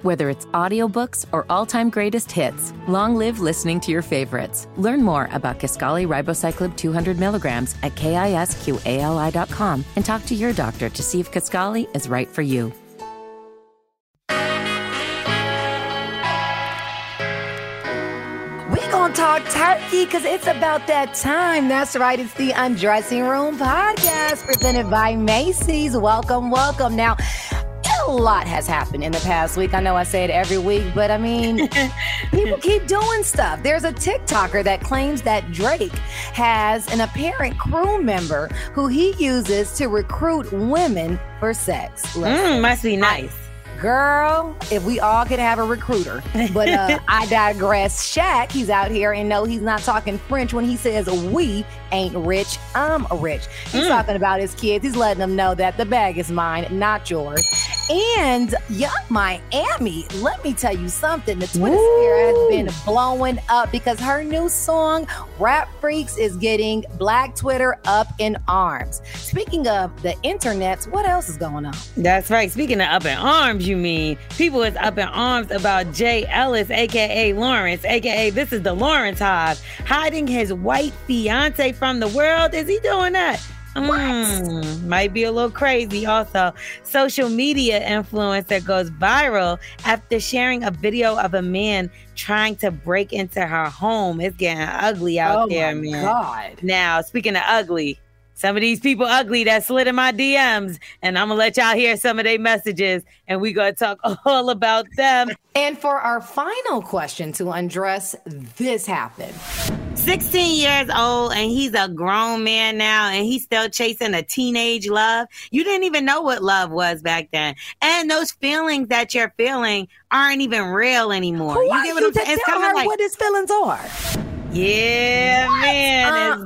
Whether it's audiobooks or all-time greatest hits, long live listening to your favorites. Learn more about Kisqali Ribociclib 200 milligrams at KISQALI.com and talk to your doctor to see if Kisqali is right for you. We're going to talk turkey because it's about that time. That's right. It's the Undressing Room podcast presented by Macy's. Welcome, welcome. Now, a lot has happened in the past week. I know I say it every week, but I mean, people keep doing stuff. There's a TikToker that claims that Drake has an apparent crew member who he uses to recruit women for sex. Must be nice. Girl, if we all could have a recruiter. But I digress. Shaq, he's out here and no, he's not talking French when he says we ain't rich, I'm rich. He's talking about his kids. He's letting them know that the bag is mine, not yours. And Young Miami, let me tell you something. The Twitter sphere has been blowing up because her new song, Rap Freaks, is getting Black Twitter up in arms. Speaking of the internet, what else is going on? That's right. Speaking of up in arms, you mean people is up in arms about Jay Ellis, a.k.a. Lawrence, a.k.a. this is the Lawrence Hive, hiding his white fiance from the world. Is he doing that? Might be a little crazy. Also, social media influencer goes viral after sharing a video of a man trying to break into her home. It's getting ugly out there, man. Oh, my God. Now, speaking of ugly, some of these people ugly that slid in my DMs, and I'm going to let y'all hear some of their messages, and we going to talk all about them. And for our final question to undress, this happened. 16 years old, and he's a grown man now, and he's still chasing a teenage love. You didn't even know what love was back then. And those feelings that you're feeling aren't even real anymore. You get what I'm saying? It's kind of like what his feelings are. Yeah, man,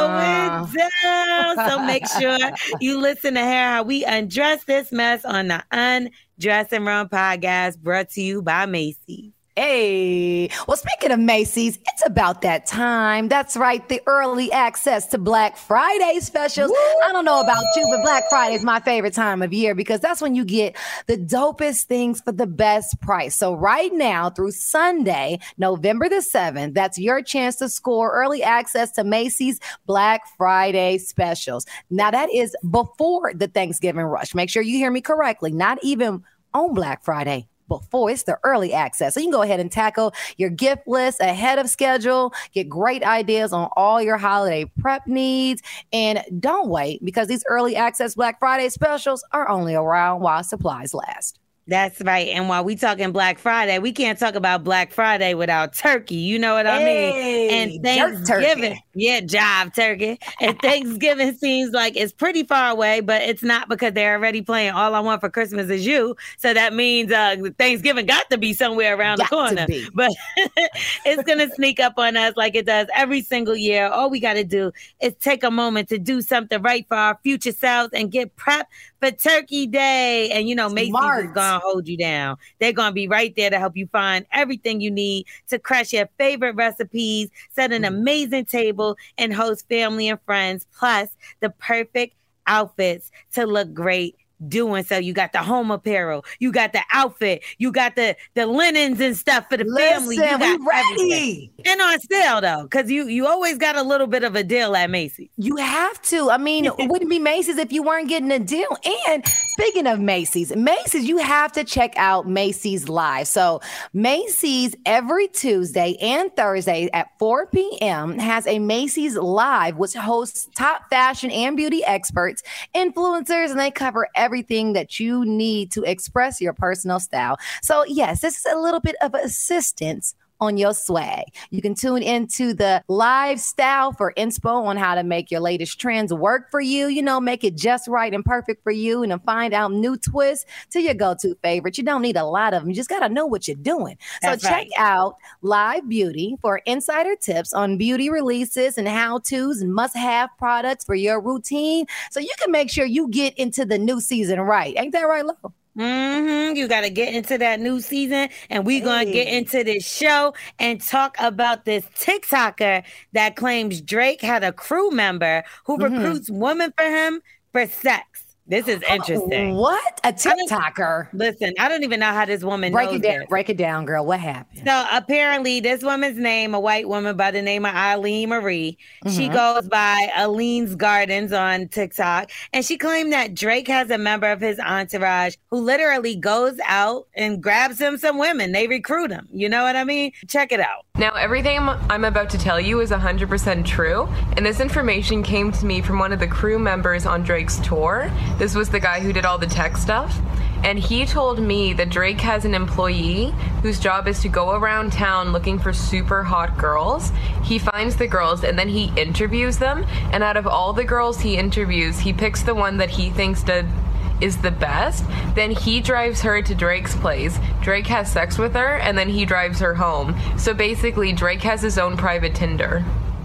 it's going down. So make sure you listen to hear how we undress this mess on the Undressing Room podcast, brought to you by Macy's. Hey, well, speaking of Macy's, it's about that time. That's right, the early access to Black Friday specials. Woo! I don't know about you, but Black Friday is my favorite time of year because that's when you get the dopest things for the best price. So right now through Sunday, November the 7th, that's your chance to score early access to Macy's Black Friday specials. Now that is before the Thanksgiving rush. Make sure you hear me correctly. Not even on Black Friday. Before it's the early access. So you can go ahead and tackle your gift list ahead of schedule, get great ideas on all your holiday prep needs, and don't wait because these early access Black Friday specials are only around while supplies last. That's right. And while we talking Black Friday, we can't talk about Black Friday without turkey. You know what I mean? And Thanksgiving. Yeah, jive turkey. And Thanksgiving seems like it's pretty far away, but it's not because they're already playing All I Want for Christmas Is You. So that means Thanksgiving got to be somewhere around the corner. But it's going to sneak up on us like it does every single year. All we got to do is take a moment to do something right for our future selves and get prepped for Turkey Day. And, you know, Macy's is going to hold you down. They're going to be right there to help you find everything you need to crush your favorite recipes, set an amazing table, and host family and friends, plus the perfect outfits to look great doing so. You got the home apparel, you got the outfit, you got the linens and stuff for the family. You got we ready. Everything. And on sale though, because you always got a little bit of a deal at Macy's. You have to. I mean, it wouldn't be Macy's if you weren't getting a deal. And speaking of Macy's, you have to check out Macy's Live. So Macy's every Tuesday and Thursday at 4 p.m. has a Macy's Live, which hosts top fashion and beauty experts, influencers, and they cover everything that you need to express your personal style. So yes, this is a little bit of assistance on your swag. You can tune into the live style for inspo on how to make your latest trends work for you, you know, make it just right and perfect for you, and then find out new twists to your go-to favorite. You don't need a lot of them. You just got to know what you're doing. That's so check out Live Beauty for insider tips on beauty releases and how-tos and must-have products for your routine so you can make sure you get into the new season right. Ain't that right, Lo? Mm-hmm. You got to get into that new season, and we're going to get into this show and talk about this TikToker that claims Drake had a crew member who recruits women for him for sex. This is interesting. What? A TikToker? Listen, I don't even know how this woman knows this. Break it down, girl. What happened? So apparently this woman's name, a white woman by the name of Eileen Marie, she goes by Eileen's Gardens on TikTok. And she claimed that Drake has a member of his entourage who literally goes out and grabs him some women. They recruit him. You know what I mean? Check it out. Now, everything I'm about to tell you is 100% true. And this information came to me from one of the crew members on Drake's tour. This was the guy who did all the tech stuff. And he told me that Drake has an employee whose job is to go around town looking for super hot girls. He finds the girls and then he interviews them. And out of all the girls he interviews, he picks the one that he thinks is the best. Then he drives her to Drake's place. Drake has sex with her and then he drives her home. So basically, Drake has his own private Tinder.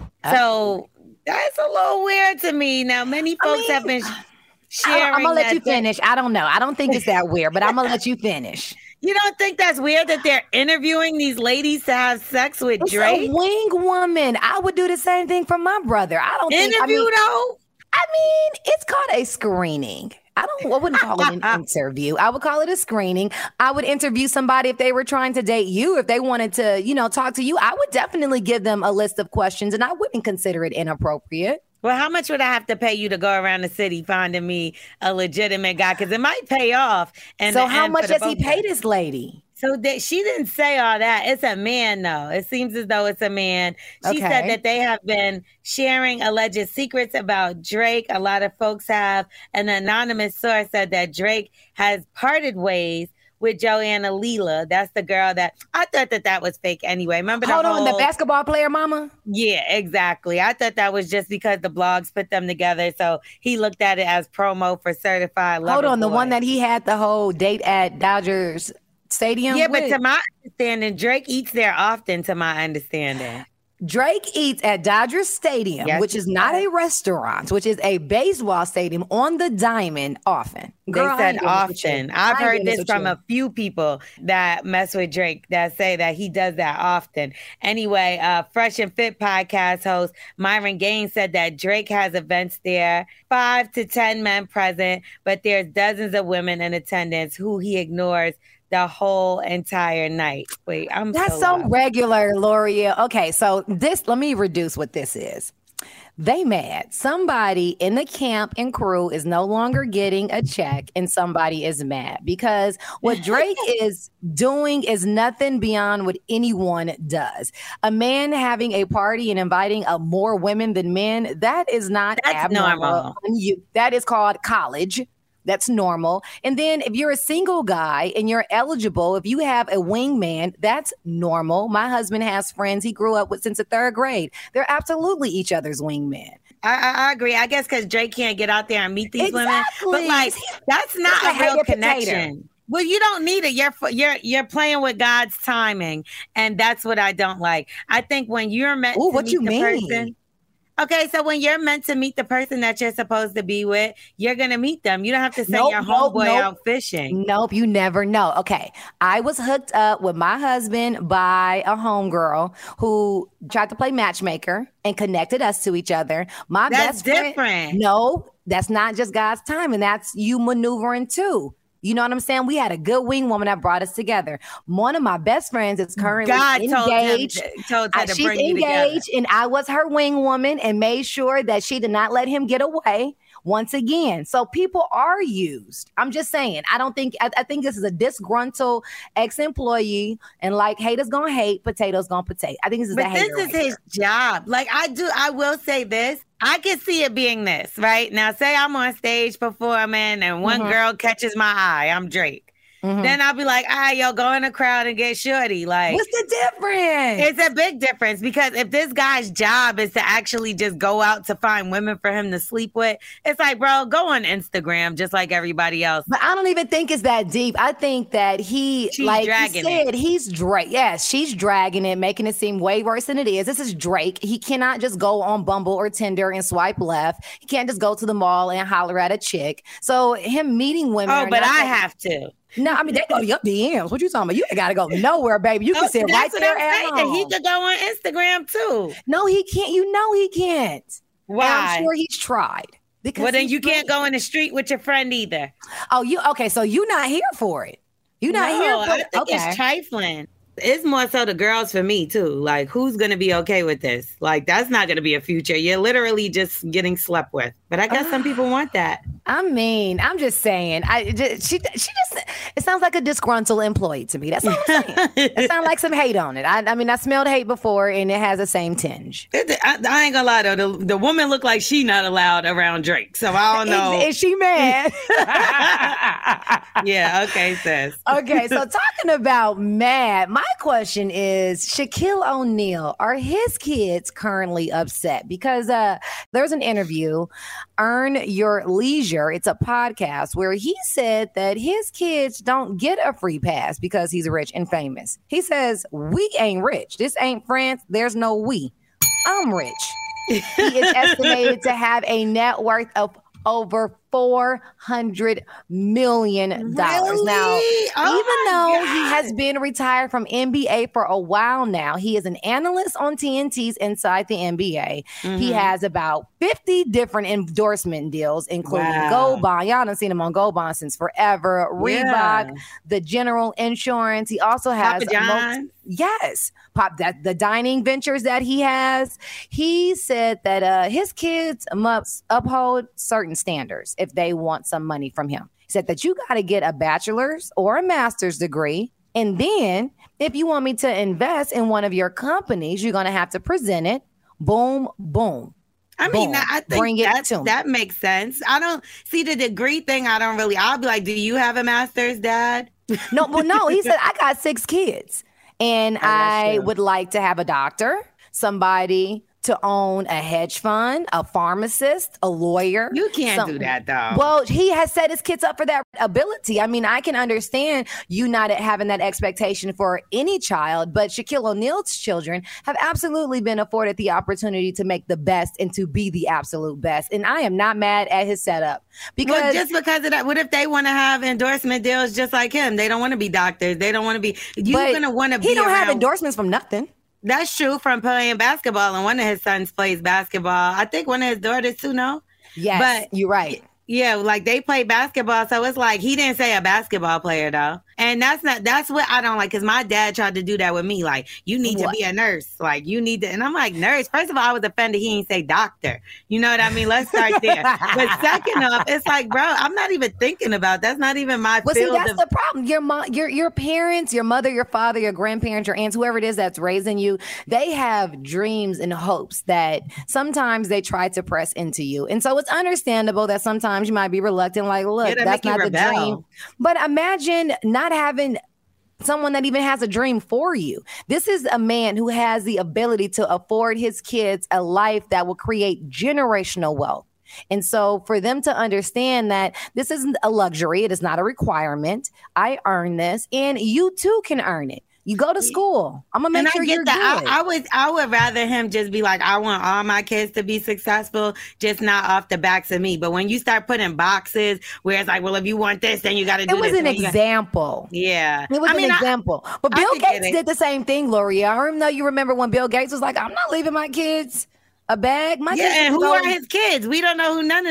So that's a little weird to me. Now, many folks have been sharing. I'm gonna let you finish. I don't know. I don't think it's that weird, but I'm gonna let you finish. You don't think that's weird that they're interviewing these ladies to have sex with Drake? A wing woman. I would do the same thing for my brother. I don't interview though. I mean, it's called a screening. I wouldn't call it an interview. I would call it a screening. I would interview somebody if they were trying to date you, if they wanted to, talk to you. I would definitely give them a list of questions and I wouldn't consider it inappropriate. Well, how much would I have to pay you to go around the city finding me a legitimate guy? Because it might pay off. So how much does he pay this lady? So she didn't say all that. It's a man, though. It seems as though it's a man. She said that they have been sharing alleged secrets about Drake. A lot of folks have. An anonymous source said that Drake has parted ways with Joanna Leela. That's the girl that I thought that was fake anyway. Remember the basketball player mama? Yeah, exactly. I thought that was just because the blogs put them together. So he looked at it as promo for Certified Lover Boy. The one that he had the whole date at Dodgers Stadium? Yeah, but to my understanding, Drake eats there often, to my understanding. Drake eats at Dodger Stadium, which is not a restaurant, which is a baseball stadium on the diamond often. Girl, they said often. I've heard this from a few people that mess with Drake that say that he does that often. Anyway, Fresh and Fit podcast host Myron Gaines said that Drake has events there, 5 to 10 men present, but there's dozens of women in attendance who he ignores the whole entire night. Wait, That's so regular, L'Oreal. Okay, so let me reduce what this is. They mad. Somebody in the camp and crew is no longer getting a check and somebody is mad because what Drake is doing is nothing beyond what anyone does. A man having a party and inviting more women than men, that is not abnormal. That is called college. That's normal. And then if you're a single guy and you're eligible, if you have a wingman, that's normal. My husband has friends he grew up with since the 3rd grade. They're absolutely each other's wingmen. I agree. I guess because Drake can't get out there and meet these women. But that's not a real connection. Well, you don't need it. You're playing with God's timing. And that's what I don't like. I think when you're meant to meet the person. Okay, so when you're meant to meet the person that you're supposed to be with, you're going to meet them. You don't have to send your homeboy out fishing. Nope, you never know. Okay, I was hooked up with my husband by a homegirl who tried to play matchmaker and connected us to each other. That's best friend, different. No, that's not just God's timing. That's you maneuvering too. You know what I'm saying? We had a good wing woman that brought us together. One of my best friends is currently engaged. Told her to she's bring you engaged, together. and I was her wing woman and made sure that she did not let him get away once again. So people are used. I'm just saying. I think this is a disgruntled ex-employee, and like haters gonna hate, potatoes gonna potato. I think this is his job. Like I will say this. I can see it being this, right? Now, say I'm on stage performing and one girl catches my eye. I'm Drake. Then I'll be like, yo, go in the crowd and get shorty. Like, what's the difference? It's a big difference because if this guy's job is to actually just go out to find women for him to sleep with, it's like, bro, go on Instagram just like everybody else. But I don't even think it's that deep. I think that she's dragging it. He's Drake. Yes, she's dragging it, making it seem way worse than it is. This is Drake. He cannot just go on Bumble or Tinder and swipe left. He can't just go to the mall and holler at a chick. So him meeting women. Oh, but I have to. No, I mean, they go to your DMs. What you talking about? You ain't got to go nowhere, baby. You can sit right there at home. He could go on Instagram, too. No, he can't. You know he can't. Why? And I'm sure he's tried. Well, then you can't go in the street with your friend either. Oh, okay. So you're not here for it. You're not here for it. I think it's trifling. It's more so the girls for me too. Like, who's going to be okay with this? Like, that's not going to be a future. You're literally just getting slept with. But I guess some people want that. I mean, I'm just saying. She just. It sounds like a disgruntled employee to me. That's all I'm saying. It sounds like some hate on it. I mean, I smelled hate before, and it has the same tinge. I ain't gonna lie though. The woman looked like she not allowed around Drake. So I don't know. Is she mad? Yeah. Okay, sis. Okay. So talking about mad, my question is, Shaquille O'Neal, are his kids currently upset? Because there's an interview, Earn Your Leisure. It's a podcast where he said that his kids don't get a free pass because he's rich and famous. He says, we ain't rich. This ain't France. There's no we. I'm rich. He is estimated to have a net worth of over $400 million. Really? Now, even though he has been retired from NBA for a while now, he is an analyst on TNT's Inside the NBA. Mm-hmm. He has about 50 different endorsement deals, including Gold Bond. Y'all done seen him on Gold Bond since forever. Reebok, the General Insurance. He also has the dining ventures that he has. He said that his kids must uphold certain standards if they want some money from him. He said that you got to get a bachelor's or a master's degree. And then if you want me to invest in one of your companies, you're going to have to present it. Boom, boom. I mean, I think that makes sense. I don't see the degree thing. I'll be like, do you have a master's, Dad? No. He said, I got 6 kids and I would like to have a doctor, somebody to own a hedge fund, a pharmacist, a lawyer. You can't do that, though. Well, he has set his kids up for that ability. I mean, I can understand you not having that expectation for any child, but Shaquille O'Neal's children have absolutely been afforded the opportunity to make the best and to be the absolute best. And I am not mad at his setup. Because just because of that, what if they want to have endorsement deals just like him? They don't want to be doctors. They don't want to be. You're going to want to be. He don't have endorsements from nothing. That's true, from playing basketball, and one of his sons plays basketball. I think one of his daughters too, no? Yes, but you're right. Yeah, like they play basketball, so it's like he didn't say a basketball player though. And that's what I don't like, because my dad tried to do that with me. Like, you need to be a nurse. Like, you need to. And I'm like, nurse? First of all, I was offended he didn't say doctor. You know what I mean? Let's start there. But second off, it's like, bro, I'm not even thinking about that's not even my field. See, that's the problem. Your parents, your mother, your father, your grandparents, your aunts, whoever it is that's raising you, they have dreams and hopes that sometimes they try to press into you. And so it's understandable that sometimes you might be reluctant, like, look, that's not the dream. But imagine not having someone that even has a dream for you. This is a man who has the ability to afford his kids a life that will create generational wealth. And so for them to understand that this isn't a luxury, it is not a requirement. I earn this, and you too can earn it. You go to school. I'm gonna make sure you're good. I would rather him just be like, I want all my kids to be successful, just not off the backs of me. But when you start putting boxes where it's like, well, if you want this, then you got to do this. It was an example. Yeah. It was an example. But Bill Gates did the same thing, L'Oreal. I don't know you remember when Bill Gates was like, I'm not leaving my kids a bag. My kids and who are his kids? We don't know who none of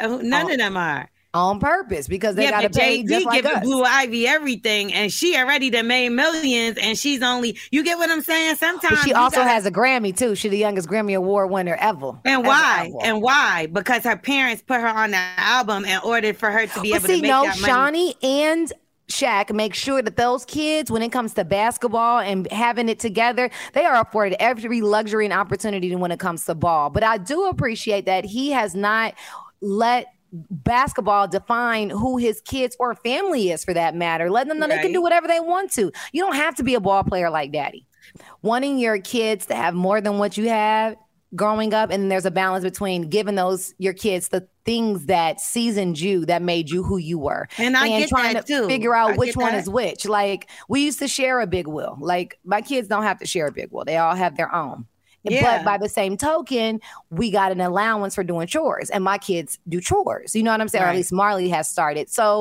them are. On purpose, because they got to pay just like us. Blue Ivy everything, and she already done made millions, and she's only, you get what I'm saying? Sometimes but she also has a Grammy too. She's the youngest Grammy Award winner ever. And why? And why? Because her parents put her on the album in order for her to be able to make that money. Shaunie and Shaq make sure that those kids, when it comes to basketball and having it together, they are afforded every luxury and opportunity when it comes to ball. But I do appreciate that he has not let basketball define who his kids or family is, for that matter. Let them know they can do whatever they want to. You don't have to be a ball player like daddy. Wanting your kids to have more than what you have growing up, and there's a balance between giving your kids the things that seasoned you, that made you who you were, and get trying that to too. Figure out which one is which. Like, we used to share a big wheel. Like, my kids don't have to share a big wheel. They all have their own. Yeah. But by the same token, we got an allowance for doing chores, and my kids do chores. You know what I'm saying? Right. Or at least Marley has started. So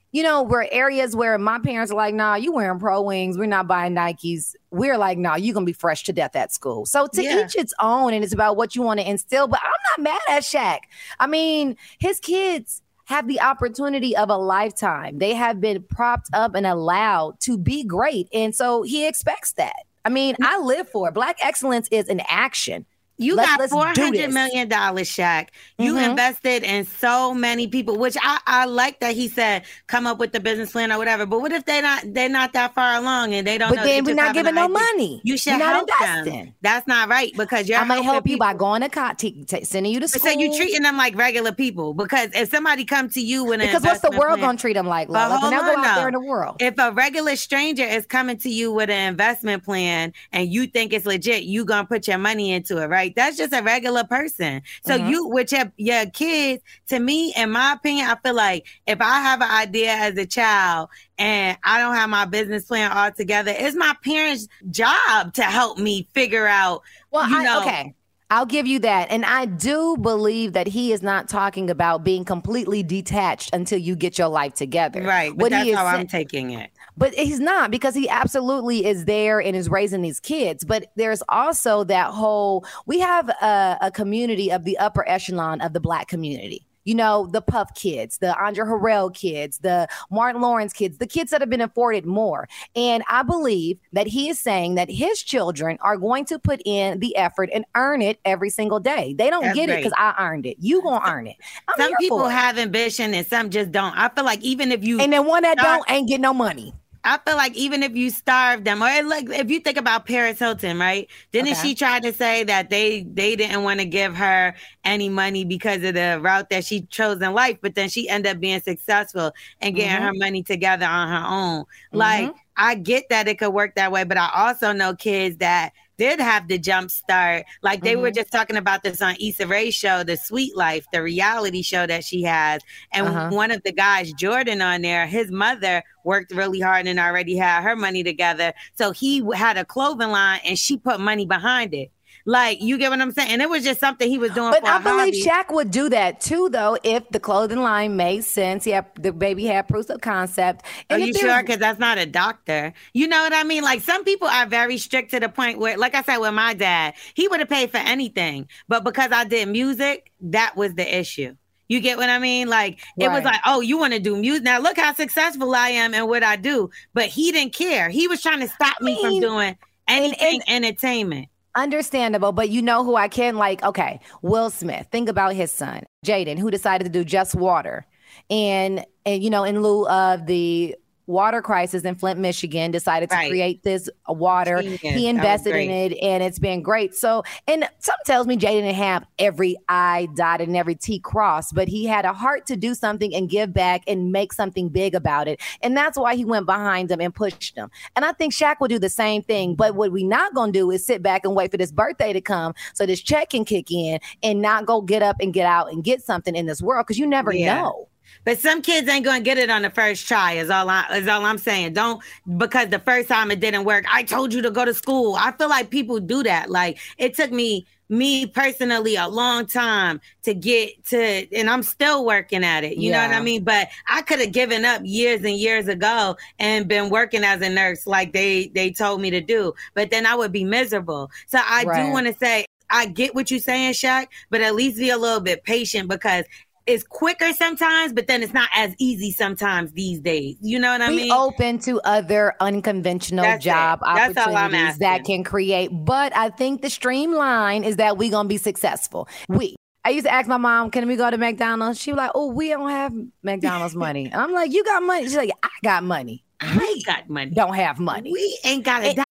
were areas where my parents are like, nah, you wearing Pro Wings. We're not buying Nikes. We're like, nah, you're going to be fresh to death at school. So to each its own, and it's about what you want to instill. But I'm not mad at Shaq. I mean, his kids have the opportunity of a lifetime. They have been propped up and allowed to be great. And so he expects that. I mean, I live for it. Black excellence is an action. You got $400 million, Shaq. You invested in so many people, which I like that he said, come up with the business plan or whatever. But what if they're not that far along and they don't know? But then we're not giving no money. You should help them. That's not right because I'm going to help you by going to college, sending you to school. So you're treating them like regular people because if somebody come to you with an because what's the world going to treat them like? Now go out there in the world. If a regular stranger is coming to you with an investment plan and you think it's legit, you going to put your money into it, right? That's just a regular person. So you, with your kids, to me, in my opinion, I feel like if I have an idea as a child and I don't have my business plan all together, it's my parents' job to help me figure out, okay. I'll give you that. And I do believe that he is not talking about being completely detached until you get your life together. Right. But that's how I'm taking it. But he's not, because he absolutely is there and is raising these kids. But there's also that we have a community of the upper echelon of the Black community. The Puff kids, the Andre Harrell kids, the Martin Lawrence kids, the kids that have been afforded more. And I believe that he is saying that his children are going to put in the effort and earn it every single day. They don't get it because I earned it. You gonna earn it. Some people have ambition and some just don't. I feel like even if you... And then one that don't ain't get no money. I feel like even if you starve them, or like if you think about Paris Hilton, right? Didn't she try to say that they didn't want to give her any money because of the route that she chose in life, but then she ended up being successful and getting her money together on her own. Like, I get that it could work that way, but I also know kids that did have the jump start. Like they were just talking about this on Issa Rae's show, The Sweet Life, the reality show that she has. And one of the guys, Jordan, on there, his mother worked really hard and already had her money together. So he had a clothing line and she put money behind it. Like, you get what I'm saying? And it was just something he was doing. But I believe Shaq would do that too, though, if the clothing line made sense. The baby had proof of concept. And are you sure? Because that's not a doctor. You know what I mean? Like, some people are very strict to the point where, like I said, with my dad, he would have paid for anything. But because I did music, that was the issue. You get what I mean? Like, it was like, oh, you want to do music? Now look how successful I am and what I do. But he didn't care. He was trying to stop me from doing anything entertainment. Understandable, but you know who I can like? Okay, Will Smith. Think about his son, Jaden, who decided to do Just Water. And in lieu of the water crisis in Flint, Michigan, decided to create this water. He invested in it and it's been great. So, and something tells me Jay didn't have every I dotted and every T crossed, but he had a heart to do something and give back and make something big about it. And that's why he went behind them and pushed them. And I think Shaq will do the same thing. But what we not going to do is sit back and wait for this birthday to come so this check can kick in and not go get up and get out and get something in this world, because you never know. But some kids ain't going to get it on the first try is all I'm saying. Don't, because the first time it didn't work, I told you to go to school. I feel like people do that. Like, it took me personally a long time to get to, and I'm still working at it. You know what I mean? But I could have given up years and years ago and been working as a nurse like they told me to do. But then I would be miserable. So I do want to say, I get what you're saying, Shaq, but at least be a little bit patient, because it's quicker sometimes, but then it's not as easy sometimes these days. You know what I mean? Be open to other unconventional job opportunities that can create. But I think the streamline is that we're going to be successful. I used to ask my mom, can we go to McDonald's? She was like, oh, we don't have McDonald's money. And I'm like, you got money? She's like, I got money. We got money. Don't have money. We ain't got it.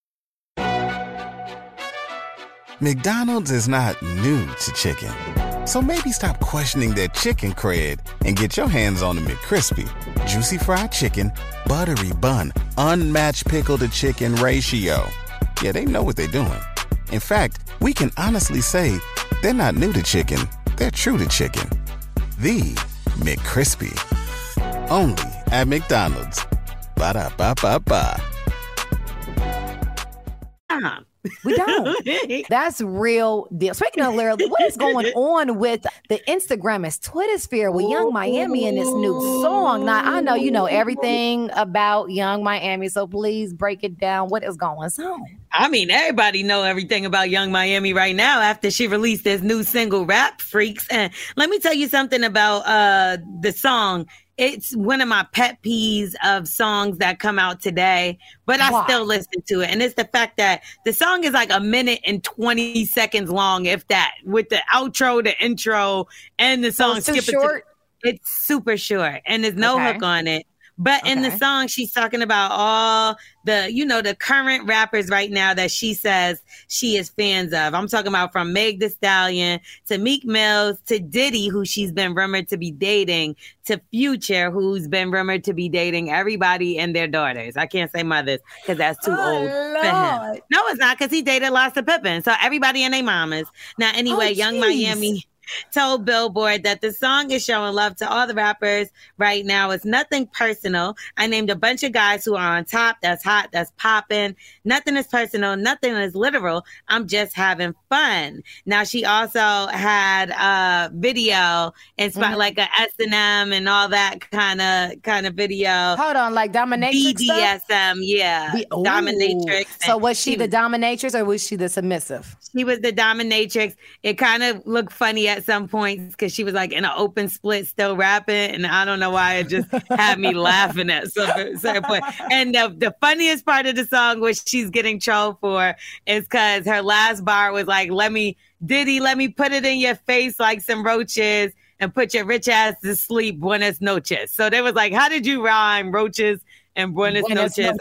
McDonald's is not new to chicken. So maybe stop questioning their chicken cred and get your hands on the McCrispy. Juicy fried chicken, buttery bun, unmatched pickle to chicken ratio. Yeah, they know what they're doing. In fact, we can honestly say they're not new to chicken, they're true to chicken. The McCrispy. Only at McDonald's. Ba-da-ba-ba-ba. time. We don't. That's real deal. Speaking of Lyra, what is going on with the Instagrammist Twitter sphere with Young Miami and this new song? Now, I know you know everything about Young Miami, so please break it down. What is going on? I mean, everybody know everything about Young Miami right now after she released this new single, Rap Freaks. And let me tell you something about the song. It's one of my pet peeves of songs that come out today, but I still listen to it. And it's the fact that the song is like 1 minute and 20 seconds long, if that, with the outro, the intro, and the song. So it's too short? It's super short, and there's no hook on it. But in the song, she's talking about all the, you know, the current rappers right now that she says she is fans of. I'm talking about from Meg Thee Stallion to Meek Mills to Diddy, who she's been rumored to be dating, to Future, who's been rumored to be dating everybody and their daughters. I can't say mothers because that's too old for him. No, it's not, because he dated lots of Pippin. So everybody and their mamas. Now, anyway, Young Miami told Billboard that the song is showing love to all the rappers right now. It's nothing personal. I named a bunch of guys who are on top, that's hot, that's popping. Nothing is personal. Nothing is literal. I'm just having fun. Now, she also had a video inspired like a S&M and all that kind of video. Hold on, like dominatrix BDSM, stuff? yeah. Dominatrix. So was she the dominatrix or was she the submissive? She was the dominatrix. It kind of looked funny at some points because she was like in an open split still rapping, and I don't know why it just had me laughing at some certain point. And the funniest part of the song, which she's getting trolled for, is because her last bar was like, Diddy, let me put it in your face like some roaches and put your rich ass to sleep, buenas noches. So they was like, how did you rhyme roaches and buenas noches?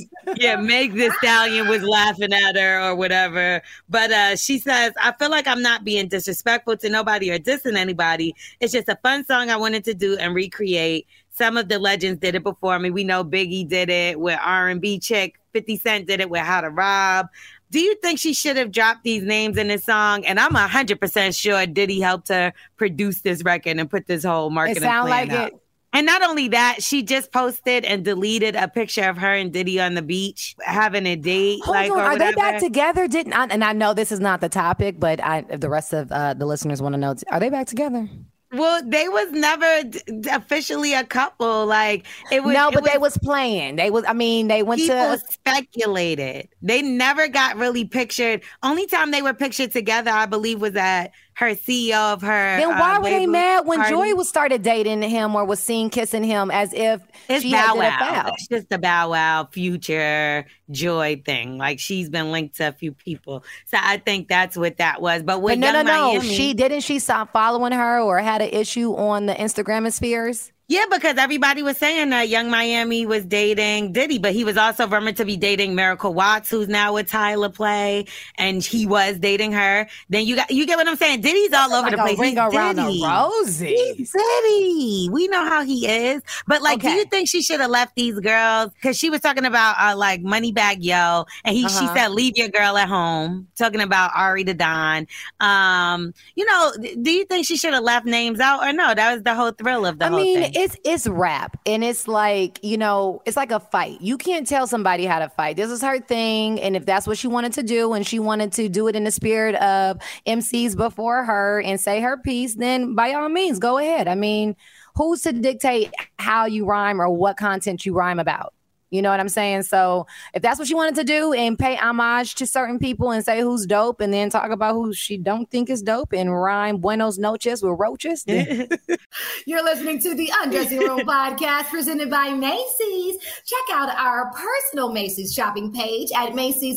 Meg Thee Stallion was laughing at her or whatever. But she says, I feel like I'm not being disrespectful to nobody or dissing anybody. It's just a fun song I wanted to do and recreate. Some of the legends did it before me. We know Biggie did it with R&B chick. 50 Cent did it with How to Rob. Do you think she should have dropped these names in this song? And I'm 100% sure Diddy helped her produce this record and put this whole marketing plan like out. it. And not only that, she just posted and deleted a picture of her and Diddy on the beach having a date. Hold on, are they back together? And I know this is not the topic, but the rest of the listeners want to know: are they back together? Well, they was never officially a couple. Like it was. No, but they was playing. They was. I mean, they went people speculated. They never got really pictured. Only time they were pictured together, I believe, was at her CEO of her. Then why were they mad when party. Joy was started dating him or was seen kissing him as if it's she Bow had Wow? It's just the Bow Wow Future Joy thing. Like she's been linked to a few people, so I think that's what that was. But with Young Miami, she stop following her or had an issue on the Instagram spheres? Yeah, because everybody was saying that Young Miami was dating Diddy, but he was also rumored to be dating Miracle Watts, who's now with Tyler Play, and he was dating her. Then you get what I'm saying? Diddy's all over the place. Ring around the rosy. He's Diddy. We know how he is. But do you think she should have left these girls? Because she was talking about like Moneybagg Yo, and she said, leave your girl at home. Talking about Ari the Don. Do you think she should have left names out or no? That was the whole thrill of the whole thing. It's rap, and it's like, it's like a fight. You can't tell somebody how to fight. This is her thing, and if that's what she wanted to do, and she wanted to do it in the spirit of MCs before her and say her piece, then by all means, go ahead. I mean, who's to dictate how you rhyme or what content you rhyme about? You know what I'm saying? So if that's what she wanted to do and pay homage to certain people and say who's dope and then talk about who she don't think is dope and rhyme buenos noches with roaches. You're listening to the Undressing Room podcast presented by Macy's. Check out our personal Macy's shopping page at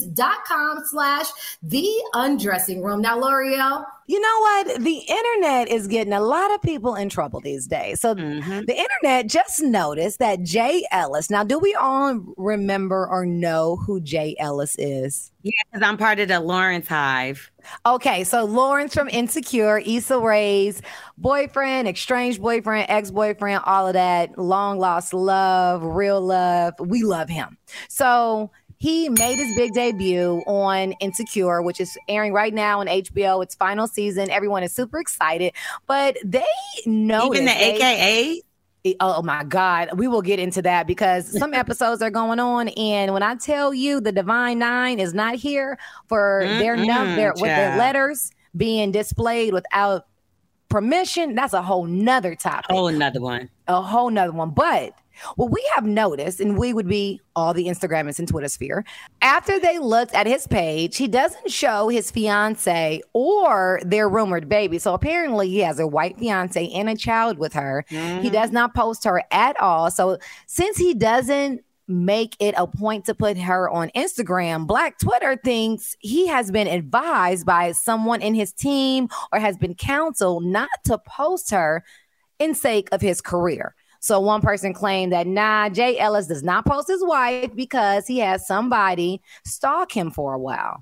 Macy's.com/theundressingroom. Now, L'Oreal. You know what? The internet is getting a lot of people in trouble these days. So the internet just noticed that Jay Ellis. Now, do we all remember or know who Jay Ellis is? Yeah, because I'm part of the Lawrence Hive. Okay, so Lawrence from Insecure, Issa Rae's boyfriend, estranged boyfriend, ex-boyfriend, all of that, long lost love, real love. We love him. So he made his big debut on Insecure, which is airing right now on HBO. It's final season. Everyone is super excited, but they know even the AKA. Oh my God, we will get into that because some episodes are going on, and when I tell you the Divine Nine is not here for their with their letters being displayed without permission, that's a whole nother topic. A whole nother one. But what we have noticed, and we would be all the Instagrammers and Twitter sphere, after they looked at his page, he doesn't show his fiance or their rumored baby. So apparently he has a white fiance and a child with her. He does not post her at all. So since he doesn't make it a point to put her on Instagram, Black Twitter thinks he has been advised by someone in his team or has been counseled not to post her in sake of his career. So one person claimed that, Jay Ellis does not post his wife because he has somebody stalk him for a while.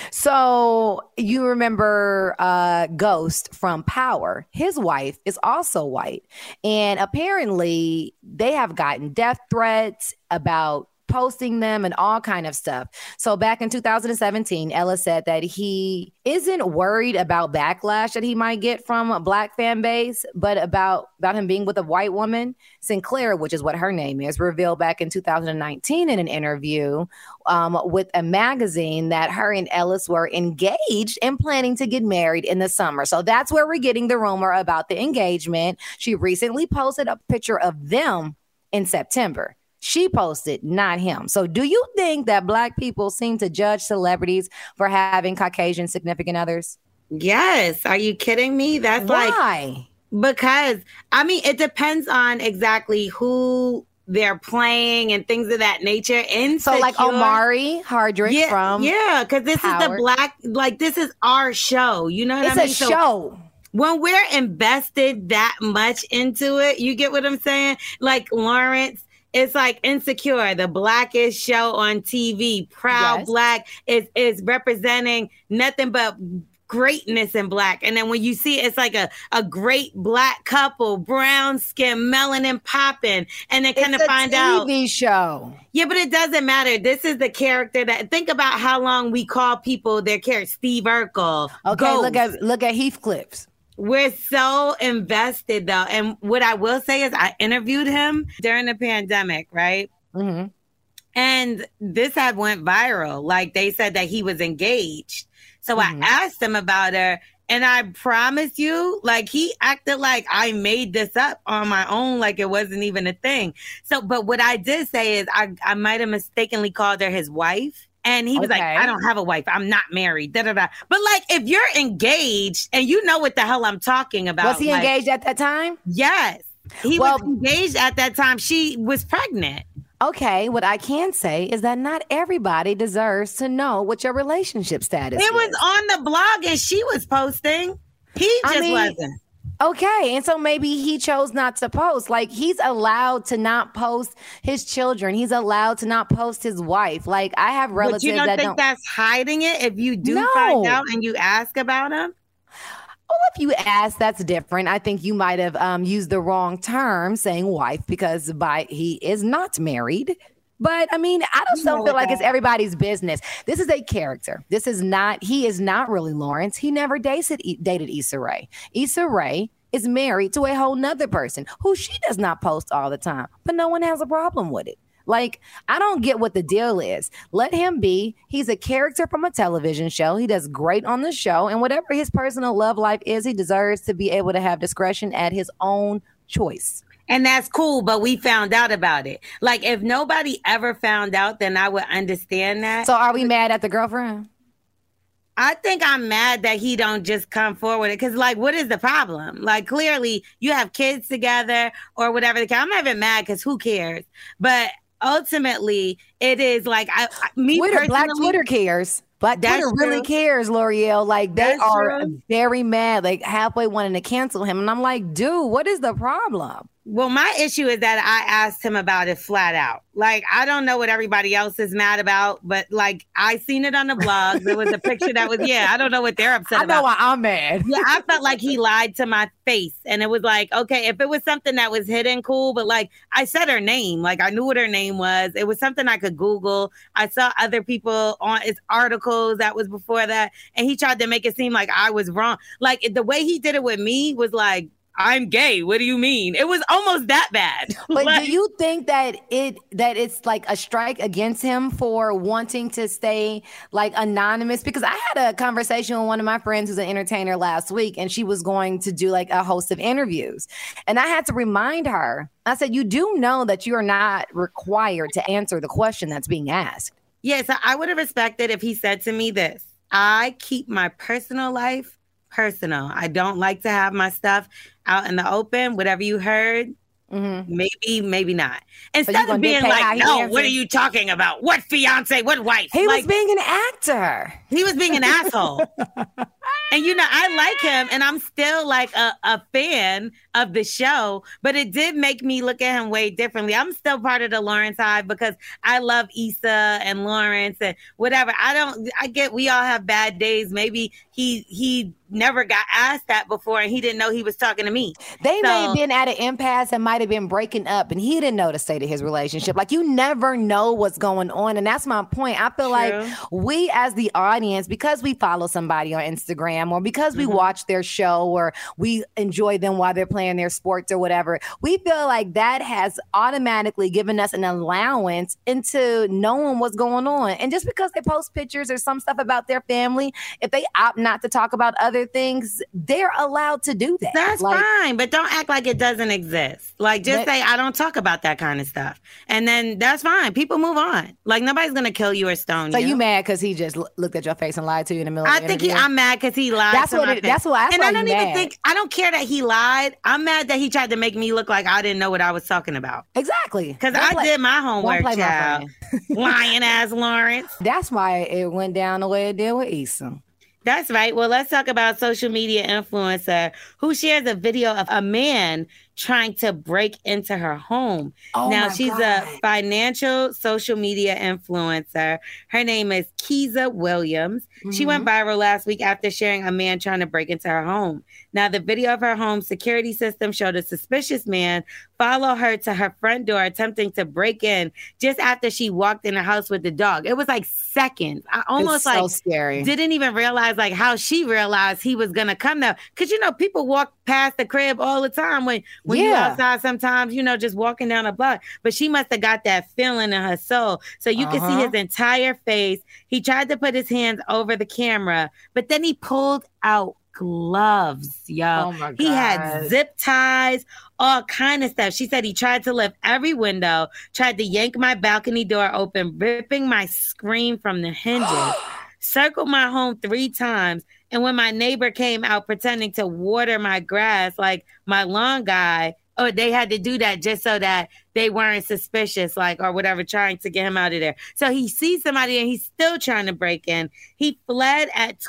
So you remember Ghost from Power. His wife is also white. And apparently they have gotten death threats about posting them and all kind of stuff. So back in 2017, Ellis said that he isn't worried about backlash that he might get from a Black fan base, but about him being with a white woman. Sinclair, which is what her name is, revealed back in 2019 in an interview with a magazine that her and Ellis were engaged and planning to get married in the summer. So that's where we're getting the rumor about the engagement. She recently posted a picture of them in September. She posted, not him. So do you think that Black people seem to judge celebrities for having Caucasian significant others? Yes. Are you kidding me? That's why? Because, I mean, it depends on exactly who they're playing and things of that nature. So like Omari Hardrick from because this Howard. Is the Black, like this is our show. You know what I mean? It's a show. When we're invested that much into it, you get what I'm saying? Like Lawrence. It's like Insecure, the Blackest show on TV. Proud Black is representing nothing but greatness in Black. And then when you see it's like a great Black couple, brown skin, melanin popping, and then kind of find out. It's a TV show. Yeah, but it doesn't matter. This is the character that, think about how long we call people their character. Steve Urkel. Okay, Ghost. Look at Heathcliff. We're so invested, though. And what I will say is I interviewed him during the pandemic, right? Mm-hmm. And this had went viral. Like, they said that he was engaged. So I asked him about her. And I promise you, like, he acted like I made this up on my own, like it wasn't even a thing. So, but what I did say is I might have mistakenly called her his wife. And he was like, I don't have a wife. I'm not married. Da, da, da. But like, if you're engaged and you know what the hell I'm talking about. Was he engaged at that time? Yes. He was engaged at that time. She was pregnant. Okay. What I can say is that not everybody deserves to know what your relationship status is. It was on the blog and she was posting. He just wasn't. Okay, and so maybe he chose not to post. Like, he's allowed to not post his children. He's allowed to not post his wife. Like, I have relatives that don't. But you don't think that's hiding it if you do find out and you ask about him? Well, if you ask, that's different. I think you might have used the wrong term saying wife because he is not married. But I mean, I just don't feel like it's everybody's business. This is a character. He is not really Lawrence. He never dated Issa Rae. Issa Rae is married to a whole nother person who she does not post all the time, but no one has a problem with it. Like, I don't get what the deal is. Let him be. He's a character from a television show. He does great on the show. And whatever his personal love life is, he deserves to be able to have discretion at his own choice. And that's cool, but we found out about it. Like, if nobody ever found out, then I would understand that. So are we mad at the girlfriend? I think I'm mad that he don't just come forward. Because, like, what is the problem? Like, clearly, you have kids together or whatever. I'm not even mad because who cares? But ultimately, it is like, Black Twitter cares. Black Twitter really cares, L'Oreal. Like, they are very mad, like halfway wanting to cancel him. And I'm like, dude, what is the problem? Well, my issue is that I asked him about it flat out. Like, I don't know what everybody else is mad about, but like, I seen it on the blog. There was a picture that was, I don't know what they're upset about. I know why I'm mad. Yeah, I felt like he lied to my face. And it was like, okay, if it was something that was hidden, cool. But like, I said her name. Like, I knew what her name was. It was something I could Google. I saw other people on his articles that was before that. And he tried to make it seem like I was wrong. Like, the way he did it with me was like, I'm gay. What do you mean? It was almost that bad. But do you think that it's like a strike against him for wanting to stay like anonymous? Because I had a conversation with one of my friends who's an entertainer last week, and she was going to do like a host of interviews. And I had to remind her, I said, you do know that you are not required to answer the question that's being asked. Yes, I would have respected if he said to me this: I keep my personal life personal. I don't like to have my stuff out in the open. Whatever you heard, maybe not. Instead of being like, no, what are you talking about? What fiance? What wife? He was being an actor. He was being an asshole. And, you know, I like him, and I'm still like a fan of the show, but it did make me look at him way differently. I'm still part of the Lawrence Hive because I love Issa and Lawrence and whatever. I get we all have bad days. Maybe he never got asked that before, and he didn't know he was talking to me. They may have been at an impasse and might have been breaking up, and he didn't know the state of his relationship. Like, you never know what's going on, and that's my point. I feel like we as the audience, because we follow somebody on Instagram or because we watch their show or we enjoy them while they're playing their sports or whatever, we feel like that has automatically given us an allowance into knowing what's going on. And just because they post pictures or some stuff about their family, if they opt not to talk about other things, they're allowed to do that. That's fine, but don't act like it doesn't exist. Like, just say, I don't talk about that kind of stuff. And then that's fine. People move on. Like, nobody's going to kill you or stone you. So you mad because he just looked at your face and lied to you in the middle of the interview? I'm mad because he lied. That's what and I don't even think, I don't care that he lied. I'm mad that he tried to make me look like I didn't know what I was talking about. Exactly. Because I did my homework, child. Lying ass Lawrence. That's why it went down the way it did with Issa. That's right. Well, let's talk about social media influencer who shares a video of a man trying to break into her home. Now, she's a financial social media influencer. Her name is Keeza Williams. She went viral last week after sharing a man trying to break into her home. Now, the video of her home security system showed a suspicious man follow her to her front door, attempting to break in just after she walked in the house with the dog. It was like seconds. I almost so scary. Didn't even realize like how she realized he was going to come there. Because, you know, people walk past the crib all the time when you outside sometimes, you know, just walking down a block. But she must have got that feeling in her soul. So you can see his entire face. He tried to put his hands over the camera, but then he pulled out gloves, yo. Oh my God. He had zip ties, all kind of stuff. She said he tried to lift every window, tried to yank my balcony door open, ripping my screen from the hinges, circled my home 3 times. And when my neighbor came out pretending to water my grass like my lawn guy, they had to do that just so that they weren't suspicious, like, or whatever, trying to get him out of there. So he sees somebody and he's still trying to break in. He fled at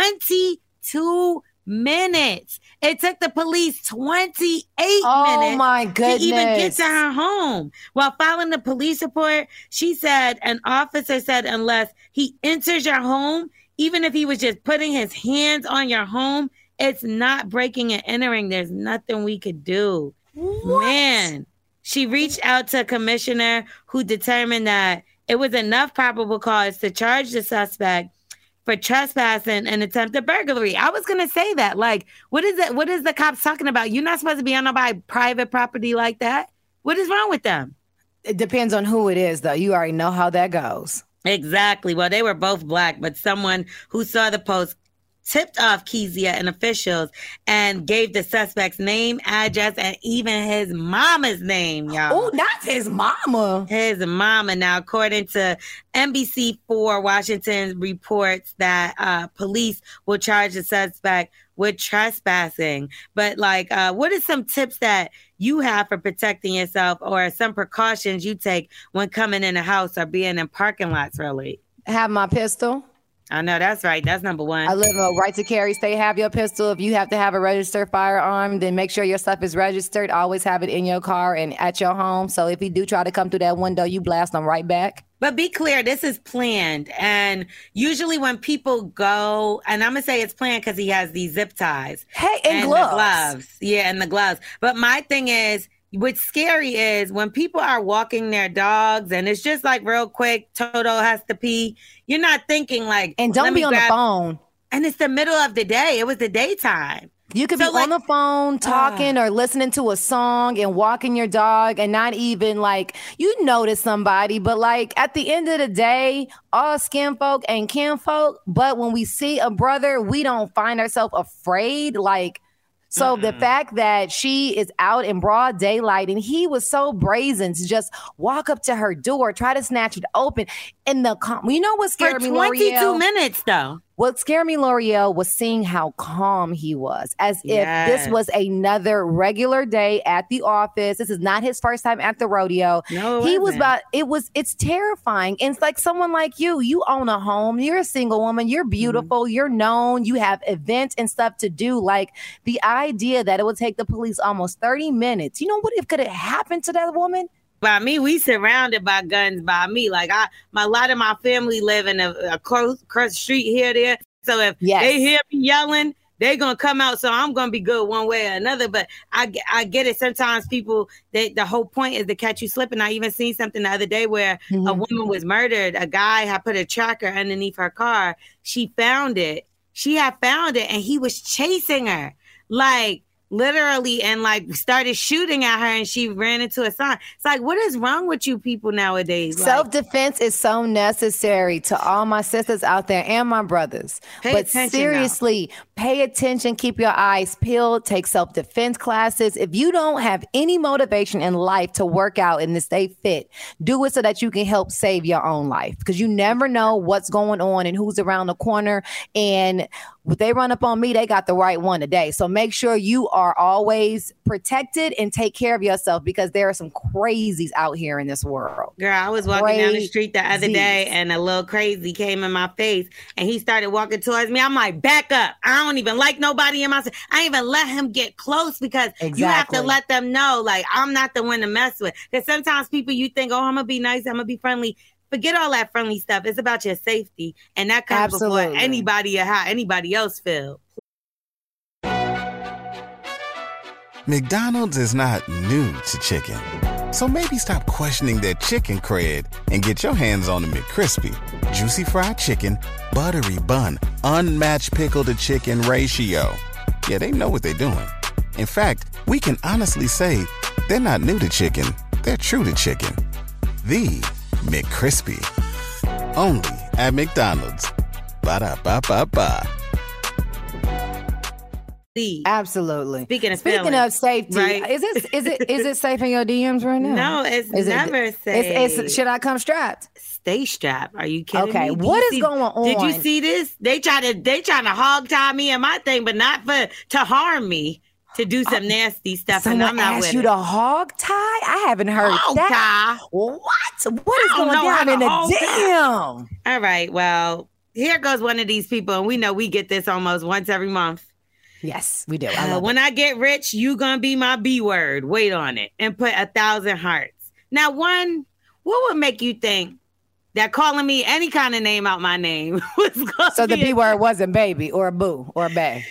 22 minutes. It took the police 28 minutes my goodness. to even get to her home. While filing the police report, she said, an officer said, unless he enters your home, even if he was just putting his hands on your home, it's not breaking and entering. There's nothing we could do. What? Man, she reached out to a commissioner who determined that it was enough probable cause to charge the suspect for trespassing and attempted burglary. I was going to say that. Like, what is it? What is the cops talking about? You're not supposed to be on nobody's private property like that. What is wrong with them? It depends on who it is, though. You already know how that goes. Exactly. Well, they were both Black, but someone who saw the post tipped off Keeza and officials and gave the suspect's name, address, and even his mama's name, y'all. Oh, not his mama. His mama. Now, according to NBC4 Washington reports that police will charge the suspect with trespassing. But like, what are some tips that you have for protecting yourself or some precautions you take when coming in a house or being in parking lots, really? Have my pistol. I know, that's right. That's number one. I live a right to carry state. Have your pistol. If you have to have a registered firearm, then make sure your stuff is registered. Always have it in your car and at your home. So if he do try to come through that window, you blast them right back. But be clear, this is planned. And usually when people go, and I'm going to say it's planned because he has these zip ties. Hey, and gloves. The gloves. Yeah, and the gloves. But my thing is, what's scary is when people are walking their dogs and it's just like real quick, Toto has to pee. You're not thinking like, and don't be on the phone. And it's the middle of the day. It was the daytime. You could be on the phone talking or listening to a song and walking your dog and not even like you notice somebody. But like at the end of the day, all skin folk ain't kin folk. But when we see a brother, we don't find ourselves afraid. Like, so the fact that she is out in broad daylight and he was so brazen to just walk up to her door, try to snatch it open. And you know what scared me, L'Oreal? For 22 minutes, though. What scared me, L'Oreal, was seeing how calm he was, as if this was another regular day at the office. This is not his first time at the rodeo. No, it's terrifying. And it's like someone like you own a home. You're a single woman. You're beautiful. You're known. You have events and stuff to do. Like the idea that it would take the police almost 30 minutes. You know what could have happened to that woman? By me, we surrounded by guns by me. Like a lot of my family live in a cross street here, there. So if they hear me yelling, they're going to come out. So I'm going to be good one way or another. But I get it. Sometimes people, the whole point is to catch you slipping. I even seen something the other day where a woman was murdered. A guy had put a tracker underneath her car. She found it. She had found it and he was chasing her. Like, literally, and like started shooting at her and she ran into a sign. It's like, what is wrong with you people nowadays? Self-defense is so necessary to all my sisters out there and my brothers. But seriously, pay attention, keep your eyes peeled, take self-defense classes. If you don't have any motivation in life to work out and to stay fit, do it so that you can help save your own life, because you never know what's going on and who's around the corner. And if they run up on me, they got the right one today. So make sure you are always protected and take care of yourself, because there are some crazies out here in this world. Girl, I was walking down the street the other day and a little crazy came in my face and he started walking towards me. I'm like, back up. I don't even like nobody in my city. I ain't even let him get close, because you have to let them know, like, I'm not the one to mess with. Because sometimes people, you think, oh, I'm going to be nice, I'm going to be friendly. Forget all that friendly stuff. It's about your safety. And that comes before anybody or how anybody else feels. McDonald's is not new to chicken. So maybe stop questioning their chicken cred and get your hands on the McCrispy. Juicy fried chicken, buttery bun, unmatched pickle to chicken ratio. Yeah, they know what they're doing. In fact, we can honestly say they're not new to chicken. They're true to chicken. The McCrispy. Only at McDonald's. Ba-da-ba-ba-ba. Absolutely. Speaking of safety, right? Is it safe in your DMs right now? No, it's never safe. Should I come strapped? Stay strapped. Are you kidding me? Okay, what is going on? Did you see this? They trying to hog tie me and my thing, but not to harm me. To do some nasty stuff, and I'm not with it. Someone asked you to hog tie? I haven't heard that. Tie. What? What is going on in the damn? All right, well, here goes one of these people, and we know we get this almost once every month. Yes, we do. When I get rich, you gonna be my B word. Wait on it, and put 1,000 hearts. Now, what would make you think that calling me any kind of name out my name was going so the B word wasn't baby or a boo or a bae?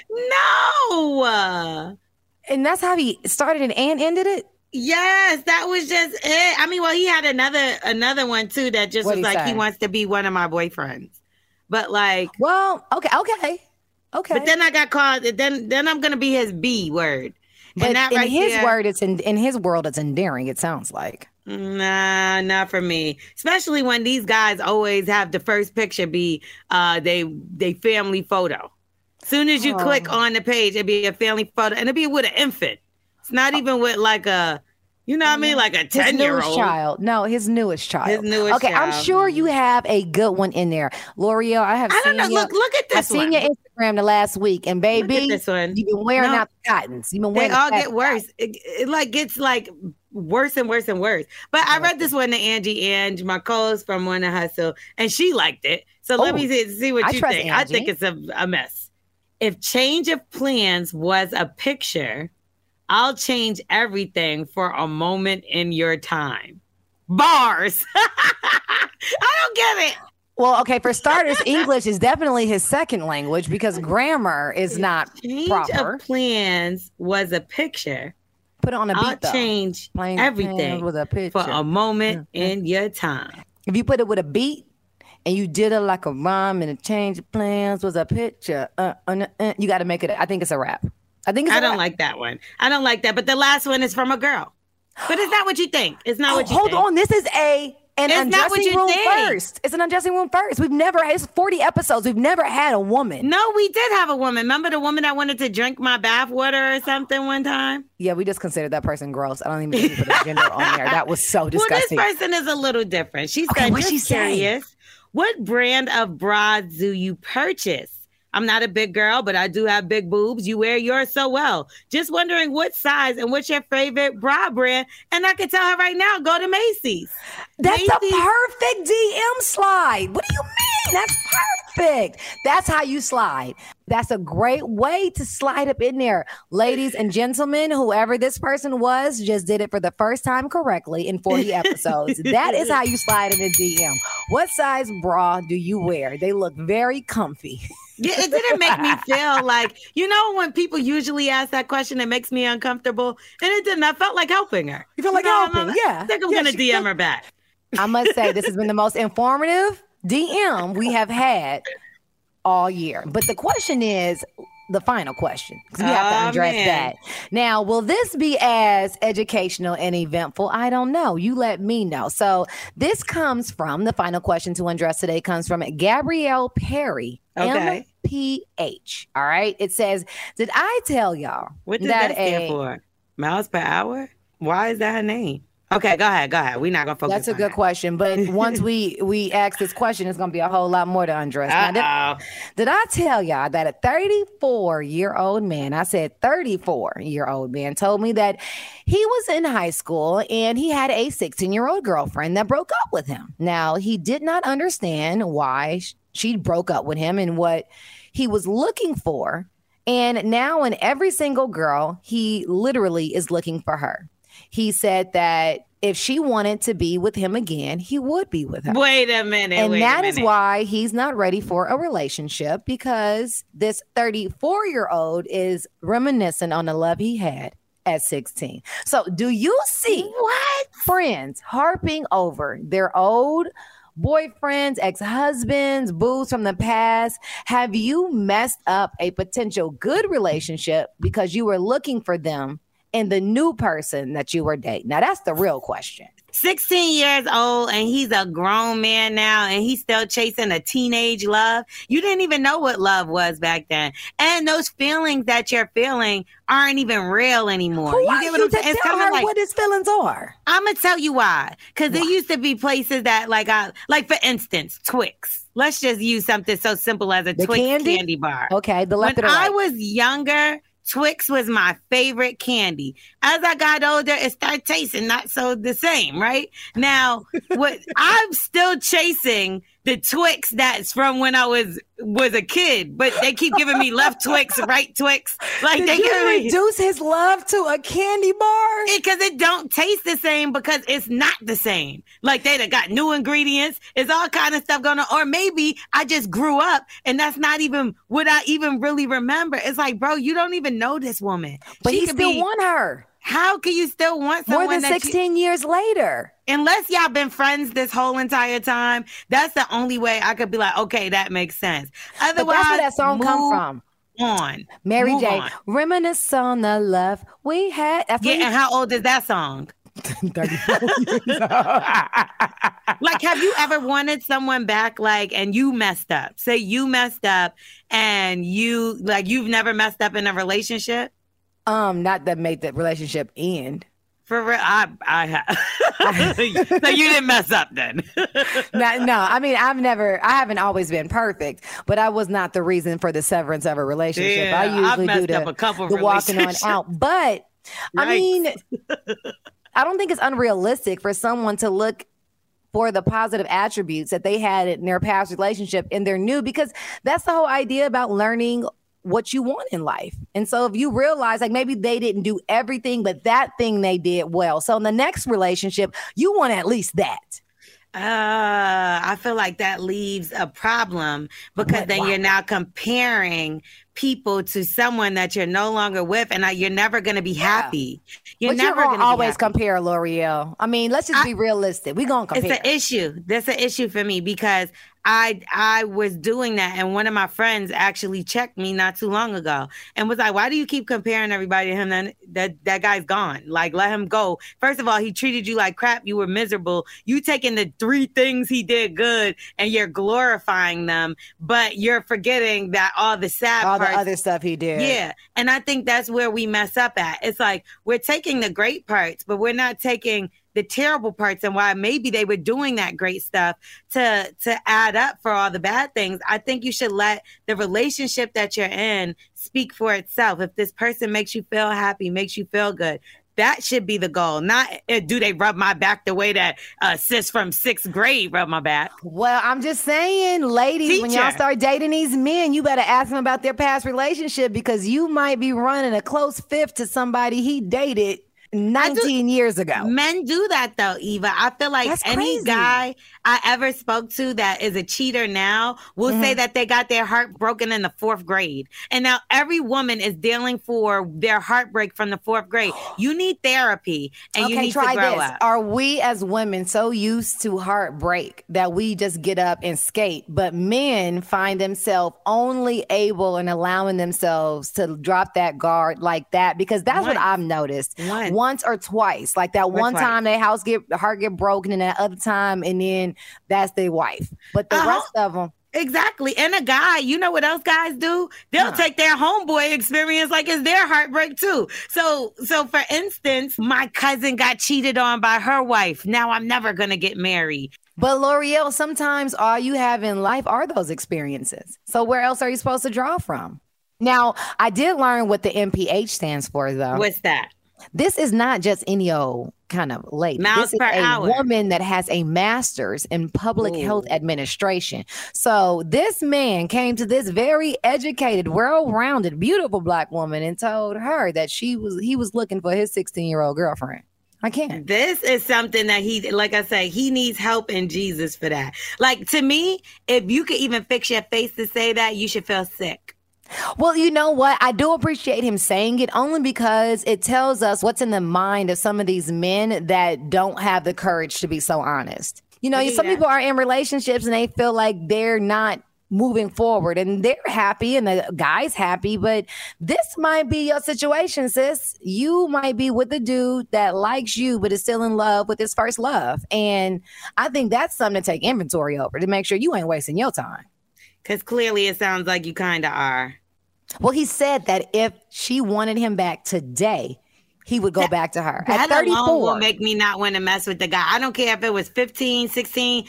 No. And that's how he started and ended it? Yes, that was just it. I mean, well, he had another one too that just was like, he wants to be one of my boyfriends. But like, well, okay. But then I got called. Then I'm gonna be his B word. But in his word, in his world, it's endearing. It sounds like. Nah, not for me. Especially when these guys always have the first picture be they family photo. Soon as you click on the page, it'd be a family photo, and it'd be with an infant. It's not even with like a, you know what I mean, like a 10-year-old child. No, his newest child. Okay, I'm sure you have a good one in there, L'Oreal. I don't know. Look at this. I've seen your Instagram the last week, and baby, look at this one. You've been wearing out the cottons. You've been wearing. They all get worse. It like gets like worse and worse and worse. But I read this one to Angie, my co-host from Wanna Hustle, and she liked it. So let me see what you think. Angie. I think it's a mess. If change of plans was a picture, I'll change everything for a moment in your time. Bars. I don't get it. Well, okay, for starters, English is definitely his second language because grammar is not proper. Change of plans was a picture. Put it on a beat, I'll change everything with a picture. For a moment in your time. If you put it with a beat and you did it like a rhyme and a change of plans was a picture, you got to make it. I think it's a rap. I think I don't like that one. I don't like that. But the last one is from a girl. But it's not what you think. It's not what you think. Hold on. This is an undressing room first. It's an undressing room first. It's 40 episodes. We've never had a woman. No, we did have a woman. Remember the woman that wanted to drink my bath water or something one time? Yeah, we just considered that person gross. I don't even think we put a gender on there. That was so disgusting. Well, this person is a little different. She said, what'd she say? What brand of bras do you purchase? I'm not a big girl, but I do have big boobs. You wear yours so well. Just wondering what size and what's your favorite bra brand. And I can tell her right now, go to Macy's. That's a perfect DM slide. What do you mean? That's perfect. That's how you slide. That's a great way to slide up in there. Ladies and gentlemen, whoever this person was just did it for the first time correctly in 40 episodes. That is how you slide in a DM. What size bra do you wear? They look very comfy. Yeah, it didn't make me feel like, when people usually ask that question, it makes me uncomfortable. And it didn't. I felt like helping her. You felt like helping, yeah. I think I'm going to DM her back. I must say, this has been the most informative DM we have had all year. But the question is the final question, because we have to address that. Now, will this be as educational and eventful? I don't know. You let me know. So this comes from, the final question to undress today comes from Gabrielle Perry. Okay. MPH. All right. It says, did I tell y'all what does that stand for? Miles per hour? Why is that her name? Okay, go ahead. We're not gonna focus. That's a good question, but once we ask this question, it's gonna be a whole lot more to undress. Now, did I tell y'all that a 34-year-old man? I said 34-year-old man told me that he was in high school and he had a 16-year-old girlfriend that broke up with him. Now, he did not understand why she broke up with him and what he was looking for. And now, in every single girl, he literally is looking for her. He said that if she wanted to be with him again, he would be with her. Wait a minute. And that is why he's not ready for a relationship, because this 34-year-old is reminiscent on the love he had at 16. So do you see friends harping over their old boyfriends, ex-husbands, boos from the past? Have you messed up a potential good relationship because you were looking for them in the new person that you were dating? Now, that's the real question. 16 years old and he's a grown man now and he's still chasing a teenage love. You didn't even know what love was back then. And those feelings that you're feeling aren't even real anymore. Who are you to tell her what his feelings are? I'm going to tell you why. Because there used to be places that like for instance, Twix. Let's just use something so simple as a Twix candy bar. Okay, the left when or the right? I was younger, Twix was my favorite candy. As I got older, it started tasting not so the same, right? Now, I'm still chasing the Twix that's from when I was a kid, but they keep giving me left Twix, right Twix. Like Did you reduce his love to a candy bar? Because it don't taste the same, because it's not the same. Like they done got new ingredients. It's all kind of stuff going on. Or maybe I just grew up and that's not even what I even really remember. It's like, bro, you don't even know this woman. But he still want her. How can you still want someone more than 16 years later? Unless y'all been friends this whole entire time, that's the only way I could be like, okay, that makes sense. Otherwise, but that's where that song come from. On Mary J. Reminisce on the love we had. And how old is that song? 34 years. Like, have you ever wanted someone back, like, and you messed up? Say you messed up and you've never messed up in a relationship? Not that made the relationship end. For real, I have. So you didn't mess up then? No. I mean, I haven't always been perfect, but I was not the reason for the severance of a relationship. Yeah, I usually do the walking on out. But I mean, I don't think it's unrealistic for someone to look for the positive attributes that they had in their past relationship in their new, because that's the whole idea about learning what you want in life. And so if you realize like maybe they didn't do everything, but that thing they did well. So in the next relationship, you want at least that. I feel like that leaves a problem, because then you're now comparing people to someone that you're no longer with, and you're never going to be happy. You're never going to always compare, L'Oreal. I mean, let's just be realistic. We're going to compare. It's an issue. That's an issue for me because I was doing that, and one of my friends actually checked me not too long ago and was like, why do you keep comparing everybody to him? Then that guy's gone. Like, let him go. First of all, he treated you like crap. You were miserable. You taking the 3 things he did good and you're glorifying them, but you're forgetting that all the parts, the other stuff he did. Yeah. And I think that's where we mess up at. It's like we're taking the great parts, but we're not taking the terrible parts and why maybe they were doing that great stuff to add up for all the bad things. I think you should let the relationship that you're in speak for itself. If this person makes you feel happy, makes you feel good, that should be the goal. Not do they rub my back the way that sis from 6th grade rubbed my back. Well, I'm just saying, ladies, when y'all start dating these men, you better ask them about their past relationship because you might be running a close fifth to somebody he dated 19 years ago. Men do that though, Eva. I feel like That's any crazy. guy I ever spoke to that is a cheater now will say that they got their heart broken in the 4th grade. And now every woman is dealing for their heartbreak from the 4th grade. You need therapy and you need to grow up. Are we as women so used to heartbreak that we just get up and skate? But men find themselves only able and allowing themselves to drop that guard like that because that's what I've noticed. Once or twice, like that one time their heart get broken and that other time, and then that's their wife. But the rest of them. Exactly. And a guy, you know what else guys do? They'll take their homeboy experience like it's their heartbreak too. So for instance, my cousin got cheated on by her wife. Now I'm never going to get married. But L'Oreal, sometimes all you have in life are those experiences. So where else are you supposed to draw from? Now, I did learn what the MPH stands for, though. What's that? This is not just any old kind of lady. Miles this per is a hour. woman that has a master's in public health administration. So this man came to this very educated, well-rounded, beautiful Black woman and told her that he was looking for his 16-year-old girlfriend. I can't. This is something that like I say, he needs help in Jesus for that. Like, to me, if you could even fix your face to say that, you should feel sick. Well, you know what? I do appreciate him saying it only because it tells us what's in the mind of some of these men that don't have the courage to be so honest. You know, some people are in relationships and they feel like they're not moving forward and they're happy and the guy's happy, but this might be your situation, sis. You might be with a dude that likes you, but is still in love with his first love. And I think that's something to take inventory over to make sure you ain't wasting your time. Because clearly it sounds like you kind of are. Well, he said that if she wanted him back today, he would go back to her. That at 34 alone will make me not want to mess with the guy. I don't care if it was 15, 16,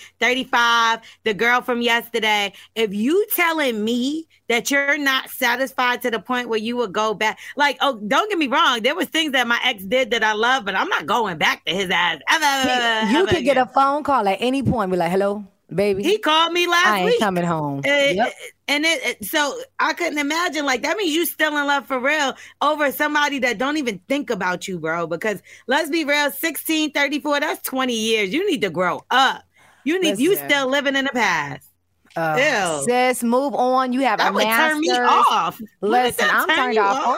35, the girl from yesterday. If you telling me that you're not satisfied to the point where you would go back, like, oh, don't get me wrong. There was things that my ex did that I love, but I'm not going back to his ass. You could get a phone call at any point, be like, hello, baby. He called me last week. I ain't coming home. Yep. And so I couldn't imagine, like, that means you still in love for real over somebody that don't even think about you, bro. Because let's be real, 16, 34, that's 20 years. You need to grow up. You still living in the past. Sis, move on. You have a master's. That would turn me off. Listen, I'm turned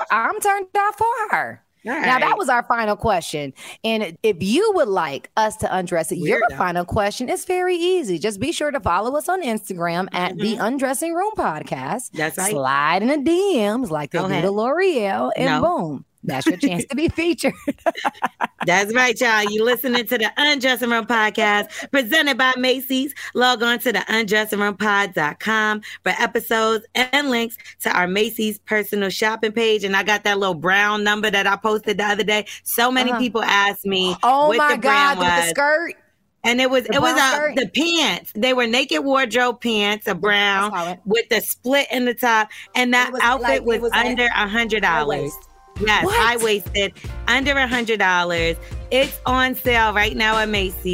off for her. Right. Now, that was our final question. And if you would like us to undress it, your final question is very easy. Just be sure to follow us on Instagram at The Undressing Room Podcast. That's right. Slide in the DMs like they do to L'Oreal, and boom. That's your chance to be featured. That's right, y'all. You listening to the Undressing Room Podcast presented by Macy's. Log on to the undressingroompod.com for episodes and links to our Macy's personal shopping page. And I got that little brown number that I posted the other day. So many people asked me what the brand was. With the skirt. And it was the pants. They were naked wardrobe pants, a brown with the split in the top. And that outfit was under $100. Yes, high-waisted, under $100. It's on sale right now at Macy's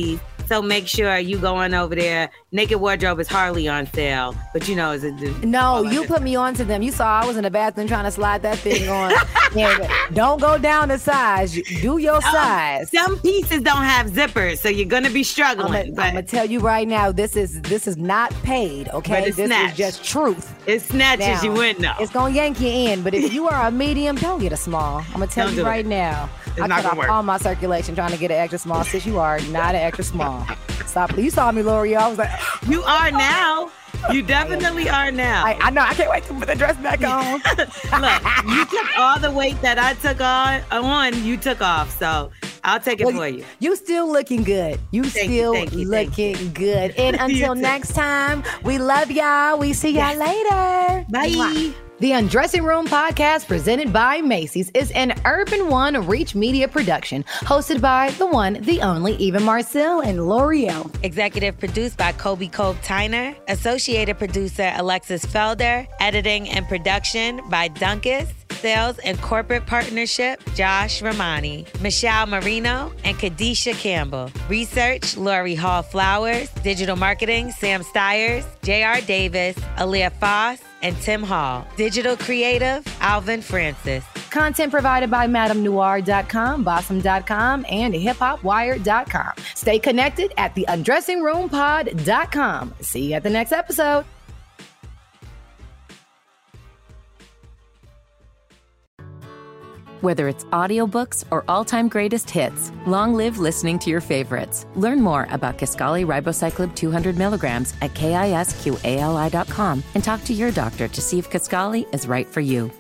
So make sure you go on over there. Naked Wardrobe is hardly on sale, but you know, no, you put me on to them. You saw I was in the bathroom trying to slide that thing on. Don't go down the size. Do your size. Some pieces don't have zippers, so you're gonna be struggling. I'm gonna tell you right now, this is not paid. Okay, this is just truth. It snatches you in though. It's gonna yank you in. But if you are a medium, don't get a small. I'm gonna tell you right now. I cut off all my circulation trying to get an extra small. Since you are not an extra small. Stop. You saw me, L'Oreal. I was like, you are now. You definitely are now. I know. I can't wait to put the dress back on. Look, you took all the weight that I took on. You took off. So I'll take it for you. You still looking good. Thank you. Looking good. And until next time, we love y'all. We see y'all later. Bye. Mwah. The Undressing Room podcast presented by Macy's is an Urban One Reach Media production, hosted by the one, the only, Eva Marcille and L'Oreal. Executive produced by Kobe Tyner. Associated producer Alexis Felder. Editing and production by Dunkus. Sales and corporate partnership, Josh Ramani, Michelle Marino, and Kadisha Campbell. Research, Lori Hall Flowers. Digital marketing, Sam Stiers, J.R. Davis, Aaliyah Foss, and Tim Hall. Digital creative, Alvin Francis. Content provided by MadameNoir.com, Bossum.com, and HipHopWire.com. Stay connected at theundressingroompod.com. See you at the next episode. Whether it's audiobooks or all-time greatest hits, long live listening to your favorites. Learn more about Kisqali Ribociclib 200 milligrams at KISQALI.com and talk to your doctor to see if Kisqali is right for you.